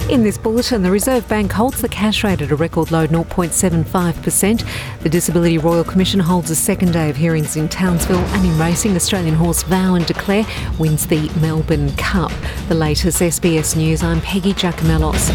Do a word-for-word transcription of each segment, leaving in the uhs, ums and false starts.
In this bulletin, the Reserve Bank holds the cash rate at a record low zero point seven five percent. The Disability Royal Commission holds a second day of hearings in Townsville, and in racing, Australian horse Vow and Declare wins the Melbourne Cup. The latest S B S News, I'm Peggy Giacomellos.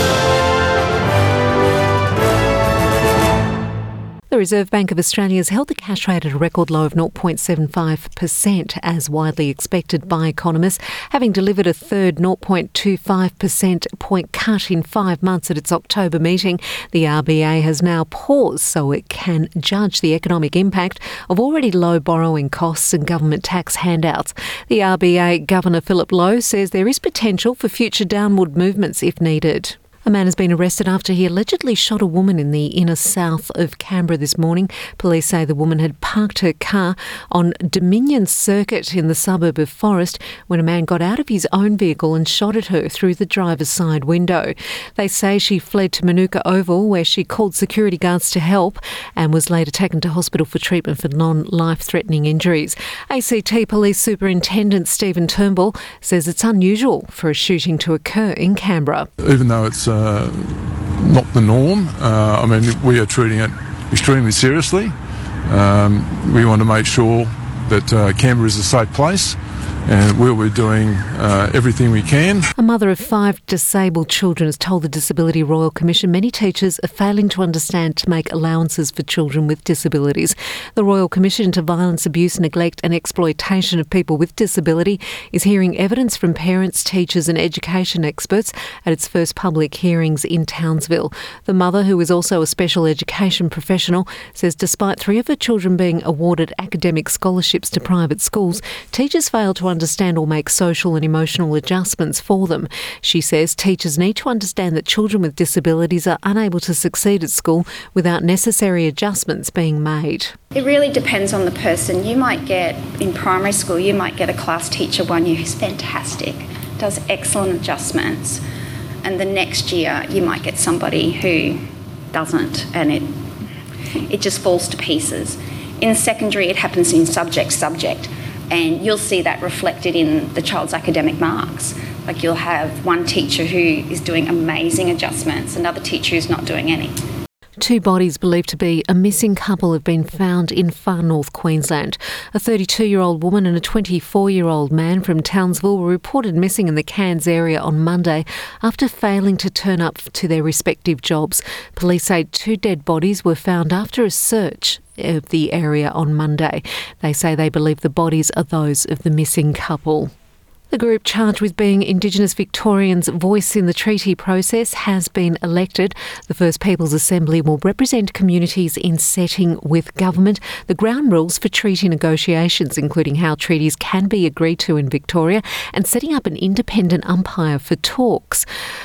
The Reserve Bank of Australia has held the cash rate at a record low of zero point seven five percent, as widely expected by economists, having delivered a third zero point two five percent point cut in five months at its October meeting. The R B A has now paused so it can judge the economic impact of already low borrowing costs and government tax handouts. The R B A Governor Philip Lowe says there is potential for future downward movements if needed. A man has been arrested after he allegedly shot a woman in the inner south of Canberra this morning. Police say the woman had parked her car on Dominion Circuit in the suburb of Forest when a man got out of his own vehicle and shot at her through the driver's side window. They say she fled to Manuka Oval, where she called security guards to help and was later taken to hospital for treatment for non-life-threatening injuries. A C T Police Superintendent Stephen Turnbull says it's unusual for a shooting to occur in Canberra. Even though it's Uh, not the norm. Uh, I mean, we are treating it extremely seriously. Um, we want to make sure that uh, Canberra is a safe place, and we'll be doing uh, everything we can. A mother of five disabled children has told the Disability Royal Commission many teachers are failing to understand to make allowances for children with disabilities. The Royal Commission into Violence, Abuse, Neglect and Exploitation of People with Disability is hearing evidence from parents, teachers and education experts at its first public hearings in Townsville. The mother, who is also a special education professional, says despite three of her children being awarded academic scholarships to private schools, teachers fail to understand or make social and emotional adjustments for them. She says teachers need to understand that children with disabilities are unable to succeed at school without necessary adjustments being made. It really depends on the person. You might get, in primary school, you might get a class teacher one year who's fantastic, does excellent adjustments, and the next year you might get somebody who doesn't, and it it just falls to pieces. In secondary, it happens in subject subject. And you'll see that reflected in the child's academic marks. Like you'll have one teacher who is doing amazing adjustments, another teacher who's not doing any. Two bodies believed to be a missing couple have been found in far north Queensland. A thirty-two-year-old woman and a twenty-four-year-old man from Townsville were reported missing in the Cairns area on Monday after failing to turn up to their respective jobs. Police say two dead bodies were found after a search of the area on Monday. They say they believe the bodies are those of the missing couple. The group charged with being Indigenous Victorians' voice in the treaty process has been elected. The First Peoples Assembly will represent communities in setting with government the ground rules for treaty negotiations, including how treaties can be agreed to in Victoria, and setting up an independent umpire for talks.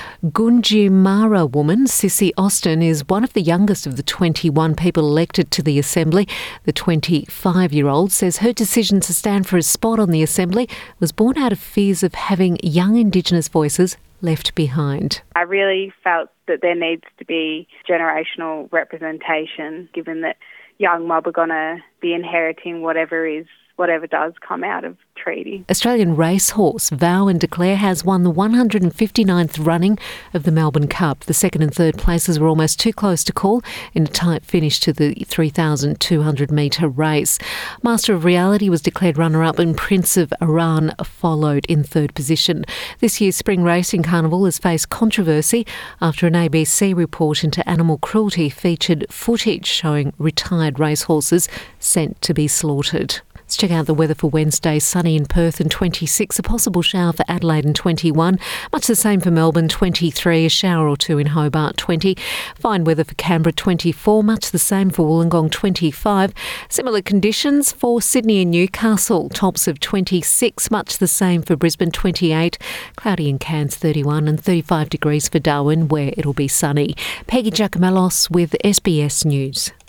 Gunditjmara woman Sissy Austin is one of the youngest of the twenty-one people elected to the Assembly. The twenty-five-year-old says her decision to stand for a spot on the Assembly was born out of fears of having young Indigenous voices left behind. I really felt that there needs to be generational representation, given that young mob are going to be inheriting whatever is whatever does come out of treaty. Australian racehorse Vow and Declare has won the one hundred fifty-ninth running of the Melbourne Cup. The second and third places were almost too close to call in a tight finish to the three thousand two hundred metre race. Master of Reality was declared runner-up and Prince of Iran followed in third position. This year's Spring Racing Carnival has faced controversy after an A B C report into animal cruelty featured footage showing retired racehorses sent to be slaughtered. Let's check out the weather for Wednesday. Sunny in Perth and twenty-six. A possible shower for Adelaide and twenty-one. Much the same for Melbourne, twenty-three. A shower or two in Hobart, twenty. Fine weather for Canberra, twenty-four. Much the same for Wollongong, twenty-five. Similar conditions for Sydney and Newcastle. Tops of twenty-six. Much the same for Brisbane, twenty-eight. Cloudy in Cairns, thirty-one. And thirty-five degrees for Darwin, where it'll be sunny. Peggy Giacomellos with S B S News.